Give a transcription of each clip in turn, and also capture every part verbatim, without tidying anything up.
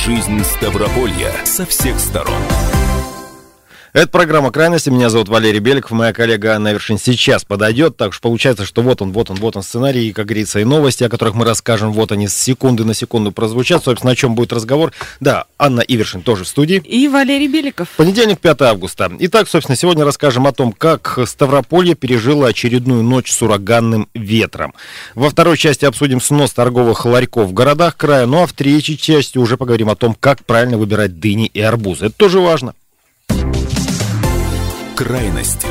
жизнь Ставрополья со всех сторон. Это программа «Крайности». Меня зовут Валерий Беликов. Моя коллега Анна Ивершин сейчас подойдет. Так что получается, что вот он, вот он, вот он сценарий. И, как говорится, и новости, о которых мы расскажем. Вот они с секунды на секунду прозвучат. Собственно, о чем будет разговор. Да, Анна Ивершин тоже в студии. И Валерий Беликов. Понедельник, пятое августа. Итак, собственно, сегодня расскажем о том, как Ставрополье пережило очередную ночь с ураганным ветром. Во второй части обсудим снос торговых ларьков в городах края. Ну а в третьей части уже поговорим о том, как правильно выбирать дыни и арбузы. Это тоже важно. Крайности.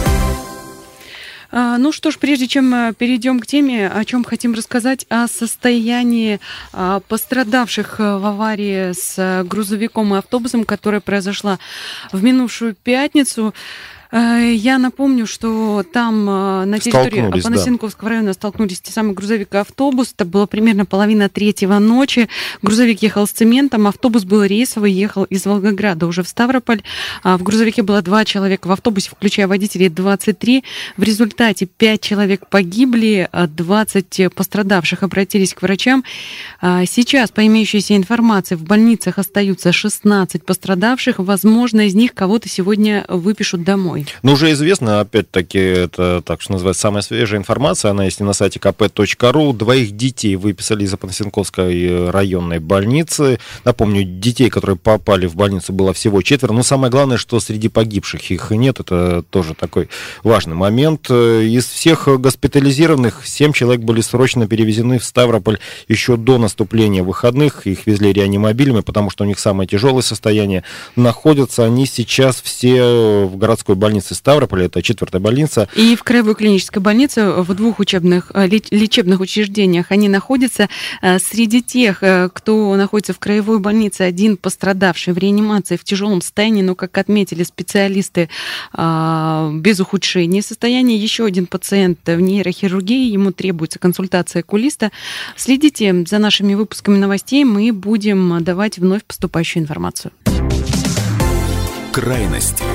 А, ну что ж, прежде чем перейдем к теме, о чем хотим рассказать, о состоянии а, пострадавших в аварии с грузовиком и автобусом, которая произошла в минувшую пятницу. Я напомню, что там на территории Апанасенковского да. района столкнулись те самые грузовик и автобус. Это было примерно половина третьего ночи. Грузовик ехал с цементом, автобус был рейсовый, ехал из Волгограда уже в Ставрополь. В грузовике было два человека, в автобусе, включая водителей, двадцать три. В результате пять человек погибли, двадцать пострадавших обратились к врачам. Сейчас, по имеющейся информации, в больницах остаются шестнадцать пострадавших. Возможно, из них кого-то сегодня выпишут домой. Ну, уже известно, опять-таки, это, так что называется, самая свежая информация, она есть и на сайте ка пэ точка ру. Двоих детей выписали из Апанасенковской районной больницы. Напомню, детей, которые попали в больницу, было всего четверо. Но самое главное, что среди погибших их нет. Это тоже такой важный момент. Из всех госпитализированных семь человек были срочно перевезены в Ставрополь еще до наступления выходных. Их везли реанимобилями, потому что у них самое тяжелое состояние. Находятся они сейчас все в городской больнице. больницы Ставрополя, это четвертая больница. И в краевой клинической больнице в двух учебных лечебных учреждениях они находятся. Среди тех, кто находится в краевой больнице, один пострадавший в реанимации в тяжелом состоянии, но, как отметили специалисты, без ухудшения состояния. Еще один пациент в нейрохирургии, ему требуется консультация окулиста. Следите за нашими выпусками новостей, мы будем давать вновь поступающую информацию. Крайности.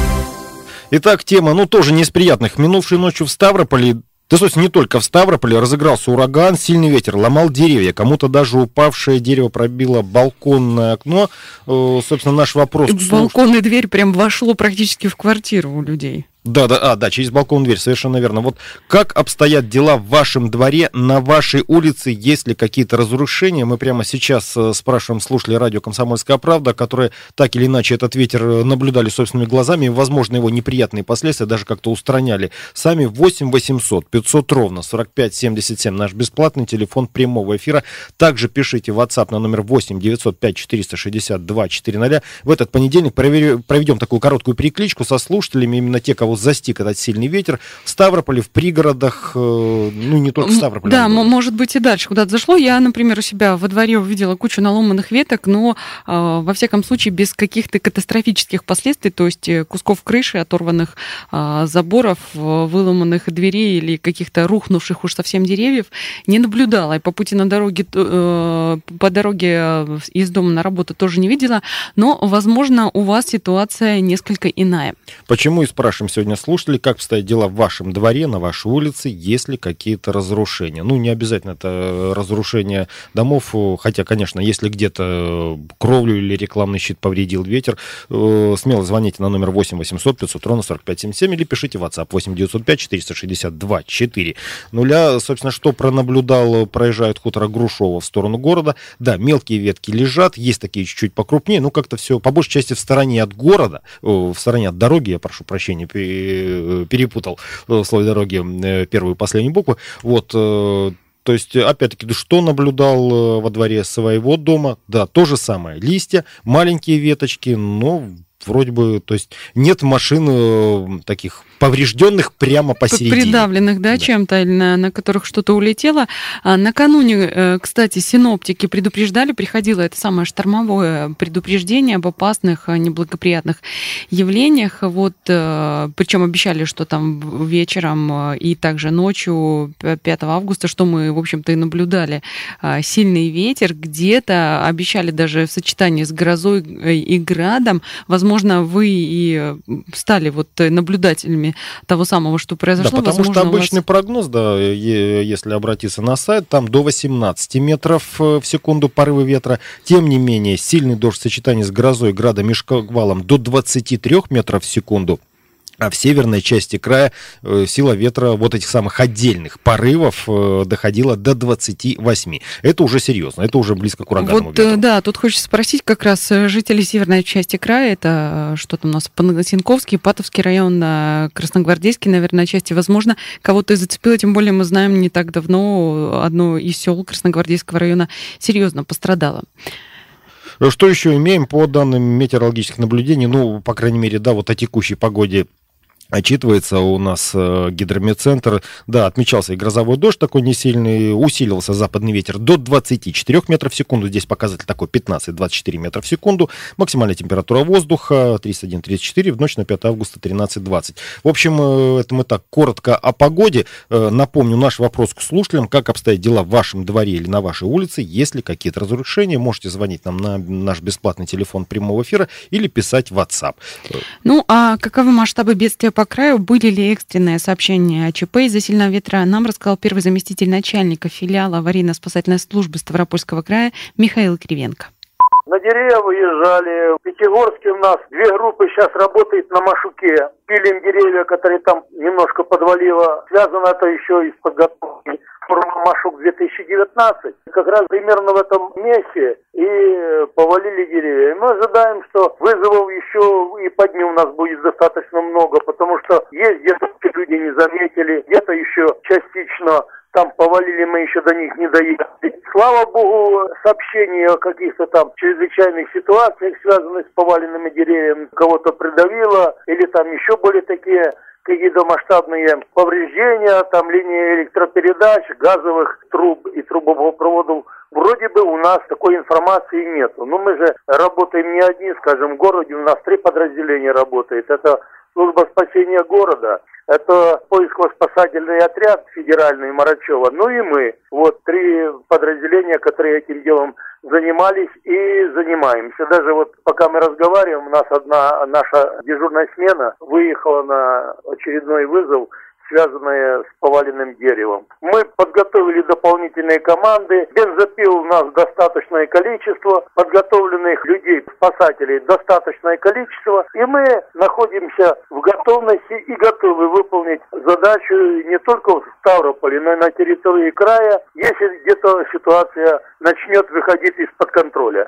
Итак, тема, ну, тоже не из приятных. Минувшей ночью в Ставрополе, да, собственно, не только в Ставрополе, разыгрался ураган, сильный ветер, ломал деревья. Кому-то даже упавшее дерево пробило балконное окно. Собственно, наш вопрос... Балконная дверь прям вошло практически в квартиру у людей. Да, да, а, да, через балконную дверь, совершенно верно. Вот как обстоят дела в вашем дворе, на вашей улице, есть ли какие-то разрушения? Мы прямо сейчас спрашиваем слушателей радио «Комсомольская правда», которые так или иначе этот ветер наблюдали собственными глазами, и, возможно, его неприятные последствия даже как-то устраняли. Сами восемь восемьсот пятьсот ровно сорок пять семьдесят семь, наш бесплатный телефон прямого эфира. Также пишите в WhatsApp на номер восемь девятьсот пять четыреста шестьдесят два четыреста. В этот понедельник проведем такую короткую перекличку со слушателями, именно те, кого застиг этот сильный ветер в Ставрополе, в пригородах, ну, не только в Ставрополе. Да, м- может быть, и дальше куда-то зашло. Я, например, у себя во дворе увидела кучу наломанных веток, но, э, во всяком случае, без каких-то катастрофических последствий, то есть кусков крыши, оторванных э, заборов, выломанных дверей или каких-то рухнувших уж совсем деревьев не наблюдала. И по пути на дороге, э, по дороге из дома на работу тоже не видела, но, возможно, у вас ситуация несколько иная. Почему и спрашиваем сегодня слушатели, как обстоят дела в вашем дворе, на вашей улице, есть ли какие-то разрушения? Ну, не обязательно это разрушение домов, хотя, конечно, если где-то кровлю или рекламный щит повредил ветер, смело звоните на номер восемь восемьсот пятьсот ровно сорок пять семьдесят семь или пишите в WhatsApp восемь девятьсот пять четыреста шестьдесят два четыре нуля. Собственно, что пронаблюдал, проезжает хутора Грушово в сторону города. Да, мелкие ветки лежат, есть такие чуть-чуть покрупнее, но как-то все по большей части в стороне от города, в стороне от дороги, я прошу прощения, перепутал в слове дороги первую и последнюю букву. Вот, то есть, опять-таки, что наблюдал во дворе своего дома? Да, то же самое. Листья, маленькие веточки, но вроде бы, то есть, нет машин таких поврежденных прямо посередине. Придавленных, да, да. чем-то, на, на которых что-то улетело. А, накануне, кстати, синоптики предупреждали, приходило это самое штормовое предупреждение об опасных, неблагоприятных явлениях. Вот, причем обещали, что там вечером и также ночью пятого августа, что мы, в общем-то, и наблюдали, сильный ветер. Где-то обещали даже в сочетании с грозой и градом, возможно, возможно, вы и стали вот наблюдателями того самого, что произошло. Да, потому возможно, что обычный вас... прогноз, да, если обратиться на сайт, там до восемнадцати метров в секунду порывы ветра. Тем не менее, сильный дождь в сочетании с грозой, градом и шквалом до двадцати трёх метров в секунду. А в северной части края э, сила ветра вот этих самых отдельных порывов э, доходила до двадцати восьми. Это уже серьезно, это уже близко к ураганному вот, ветру. Да, тут хочется спросить как раз жителей северной части края, это что там у нас, Панасенковский, Патовский район, Красногвардейский, наверное, части, возможно, кого-то и зацепило, тем более мы знаем, не так давно одно из сел Красногвардейского района серьезно пострадало. Что еще имеем по данным метеорологических наблюдений? Ну, по крайней мере, да, вот о текущей погоде отчитывается у нас э, гидрометцентр. Да, отмечался и грозовой дождь такой несильный, усилился западный ветер до двадцати четырёх метров в секунду. Здесь показатель такой пятнадцать - двадцать четыре метра в секунду. Максимальная температура воздуха тридцать один - тридцать четыре, в ночь на пятое августа тринадцать - двадцать. В общем, э, это мы так коротко о погоде. Э, напомню, наш вопрос к слушателям: как обстоят дела в вашем дворе или на вашей улице? Есть ли какие-то разрушения? Можете звонить нам на наш бесплатный телефон прямого эфира или писать в WhatsApp. Ну, а каковы масштабы бедствия по краю? Были ли экстренные сообщения о ЧП из-за сильного ветра? Нам рассказал первый заместитель начальника филиала аварийно-спасательной службы Ставропольского края Михаил Кривенко. На деревья выезжали. В Пятигорске у нас две группы сейчас работают на Машуке. Пилим деревья, которые там немножко подвалило. Связано это еще и с подготовкой форума Машук две тысячи девятнадцать. Как раз примерно в этом месте и повалили деревья. И мы ожидаем, что вызовов еще и по дню у нас будет достаточно много, потому что есть где-то люди не заметили, где-то еще частично там повалили, мы еще до них не доехали. Слава богу, сообщения о каких-то там чрезвычайных ситуациях, связанных с поваленными деревьями, кого-то придавило, или там еще были такие какие-то масштабные повреждения, там линии электропередач, газовых труб и трубопроводов. Вроде бы у нас такой информации нету. Но мы же работаем не одни, скажем, в городе у нас три подразделения работает. Это служба спасения города, это поисково-спасательный отряд федеральный Марачева, ну и мы. Вот три подразделения, которые этим делом занимались и занимаемся. Даже вот пока мы разговариваем, у нас одна наша дежурная смена выехала на очередной вызов, связанные с поваленным деревом. Мы подготовили дополнительные команды. Бензопил у нас достаточное количество, подготовленных людей, спасателей достаточное количество. И мы находимся в готовности и готовы выполнить задачу не только в Ставрополе, но и на территории края, если где-то ситуация начнет выходить из-под контроля.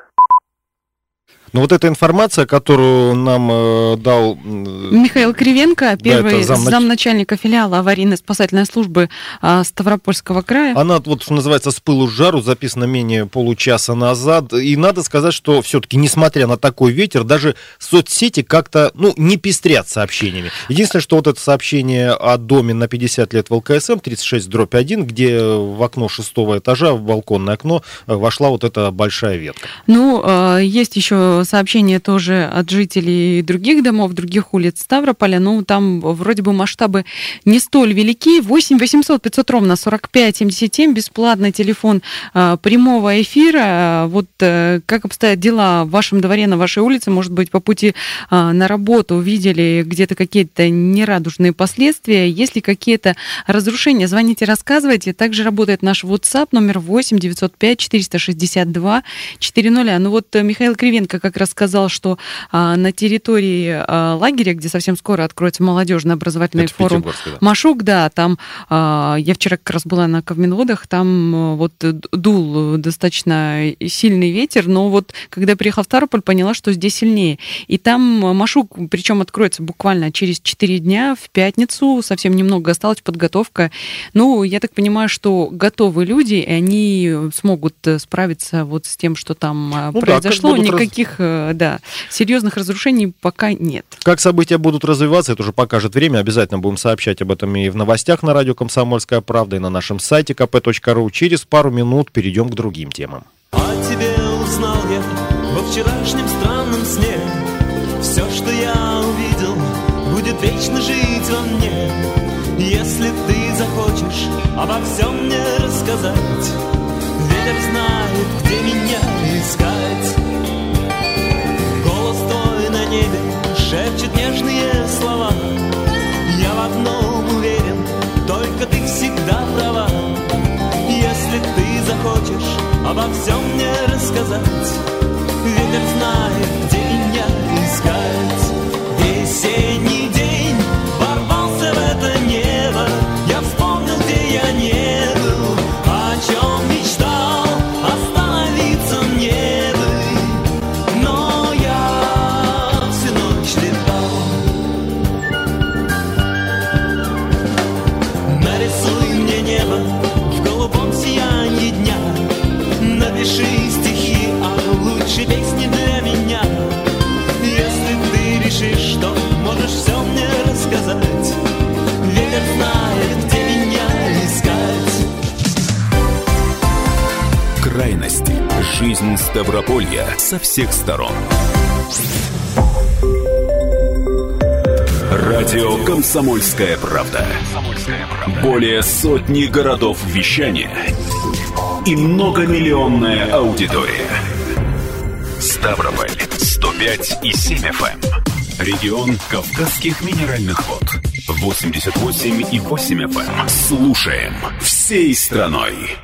Но вот эта информация, которую нам э, дал... Михаил Кривенко, первый да, замнач... замначальника филиала аварийно-спасательной службы э, Ставропольского края. Она, вот что называется, с пылу с жару, записана менее получаса назад. И надо сказать, что все-таки, несмотря на такой ветер, даже соцсети как-то, ну, не пестрят сообщениями. Единственное, что вот это сообщение о доме на пятьдесят лет в ЛКСМ, тридцать шесть дробь один, где в окно шестого этажа, в балконное окно, вошла вот эта большая ветка. Ну, э, есть еще сообщения тоже от жителей других домов, других улиц Ставрополя. Ну, там вроде бы масштабы не столь велики. восемь восемьсот пятьсот ровно сорок пять семьдесят семь, бесплатный телефон э, прямого эфира. Вот э, как обстоят дела в вашем дворе, на вашей улице? Может быть, по пути э, на работу увидели где-то какие-то нерадужные последствия? Есть ли какие-то разрушения? Звоните, рассказывайте. Также работает наш WhatsApp, номер восемь девятьсот пять четыреста шестьдесят два четыреста. Ну вот Михаил Кривенко как раз сказал, что а, на территории а, лагеря, где совсем скоро откроется молодежный образовательный Это форум да. Машук, да, там а, я вчера как раз была на Ковминводах, там а, вот дул достаточно сильный ветер, но вот когда приехала в Ставрополь, поняла, что здесь сильнее. И там Машук, причем откроется буквально через четыре дня, в пятницу, совсем немного осталась подготовка. Ну, я так понимаю, что готовы люди, и они смогут справиться вот с тем, что там ну произошло. Да, Никаких раз... да, серьезных разрушений пока нет. Как события будут развиваться, это уже покажет время. Обязательно будем сообщать об этом и в новостях на радио «Комсомольская правда», и на нашем сайте ка пэ точка ру. Через пару минут перейдем к другим темам. О тебе узнал я во вчерашнем странном сне. Все, что я увидел, будет вечно жить во мне. Если ты захочешь обо всем мне рассказать, ветер знает, где меня искать. Голос твой на небе шепчет нежные слова. Я в одном уверен, только ты всегда права. Если ты захочешь обо всем мне рассказать, ветер знает, где меня искать. Весенний день ворвался в это небо, я вспомнил, где я не был, о чем мечтал, остановиться мне бы, но я всю ночь летал. Нарисуй мне небо в голубом сиянии дня, напиши стихи о лучшей песне для меня. Если ты решишь, что можешь все мне рассказать, ветер знает, где меня искать. Крайности. Жизнь Ставрополья со всех сторон. Радио «Комсомольская правда». Более сотни городов вещания и многомиллионная аудитория. Ставрополь сто пять и семь эф эм. Регион Кавказских минеральных вод восемьдесят восемь и восемь эф эм. Слушаем всей страной.